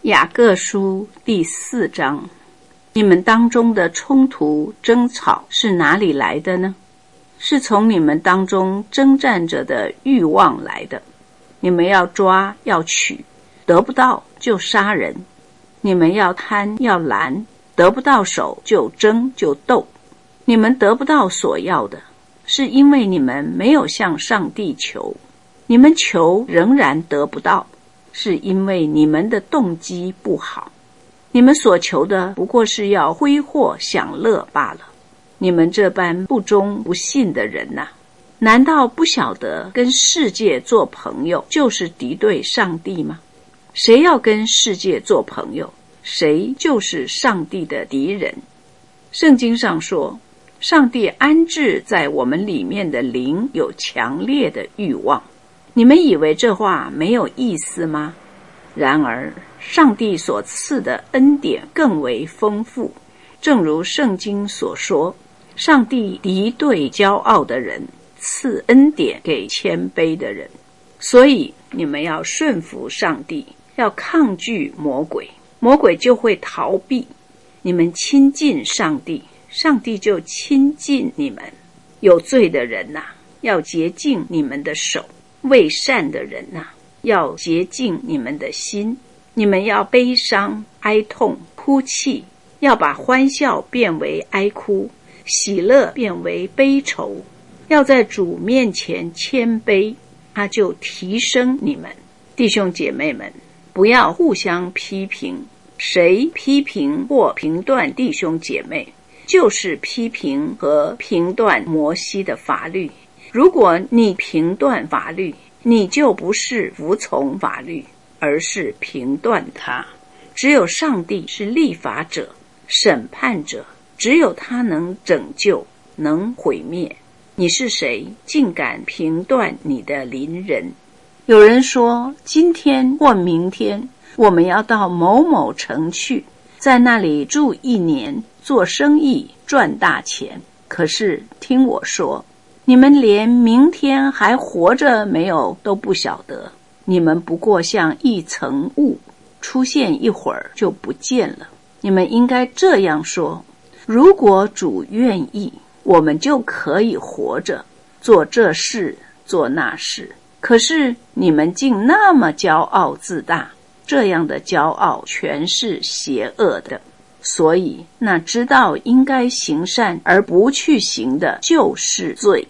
雅各书第4章，你们当中的冲突争吵是哪里来的呢？是从你们当中征战者的欲望来的。你们要抓要取，得不到就杀人；你们要贪要婪，得不到手就争就斗。你们得不到所要的，是因为你们没有向上帝求；你们求仍然得不到，是因为你们的动机不好。你们所求的不过是要挥霍享乐罢了。你们这般不忠不信的人啊，难道不晓得跟世界做朋友就是敌对上帝吗？谁要跟世界做朋友，谁就是上帝的敌人。圣经上说，上帝安置在我们里面的灵有强烈的欲望。你们以为这话没有意思吗？然而上帝所赐的恩典更为丰富，正如圣经所说，上帝敌对骄傲的人，赐恩典给谦卑的人。所以你们要顺服上帝，要抗拒魔鬼，魔鬼就会逃避。你们亲近上帝，上帝就亲近你们。有罪的人啊，要洁净你们的手；为善的人啊，要洁净你们的心。你们要悲伤哀痛哭泣，要把欢笑变为哀哭，喜乐变为悲愁。要在主面前谦卑，他就提升你们。弟兄姐妹们，不要互相批评，谁批评或评断弟兄姐妹，就是批评和评断摩西的法律。如果你评断法律，你就不是服从法律，而是评断它。只有上帝是立法者、审判者，只有他能拯救，能毁灭。你是谁，竟敢评断你的邻人？有人说，今天或明天我们要到某某城去，在那里住1年，做生意，赚大钱。可是听我说，你们连明天还活着没有都不晓得。你们不过像一层雾，出现一会儿就不见了。你们应该这样说，如果主愿意，我们就可以活着，做这事做那事。可是你们竟那么骄傲自大，这样的骄傲全是邪恶的。所以那知道应该行善而不去行的就是罪。